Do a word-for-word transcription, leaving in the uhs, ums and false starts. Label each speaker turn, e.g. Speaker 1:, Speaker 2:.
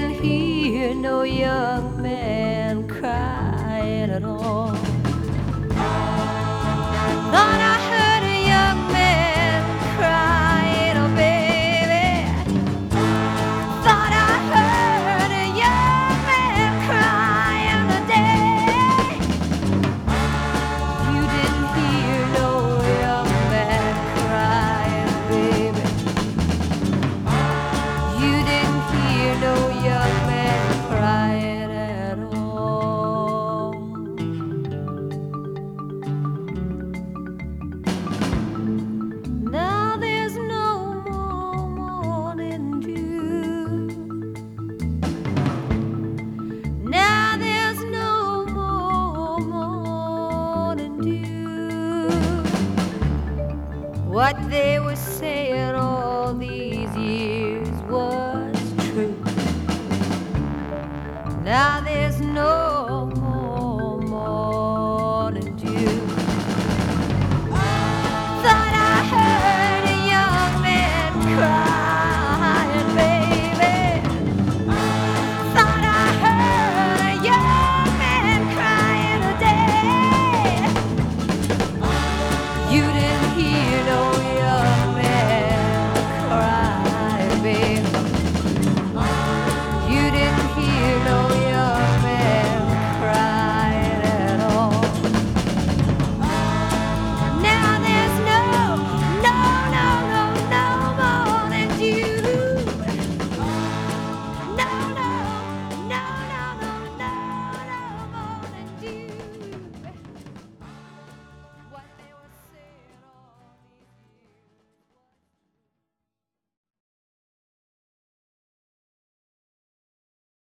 Speaker 1: didn't hear no young man crying at all. Thought I heard a young man crying, oh baby. Thought I heard a young man crying today. You didn't hear no young man crying, baby. You didn't hear no young man crying at all. Now there's no more morning dew. Now there's no more morning dew. What they were saying all these years was true. Now there's no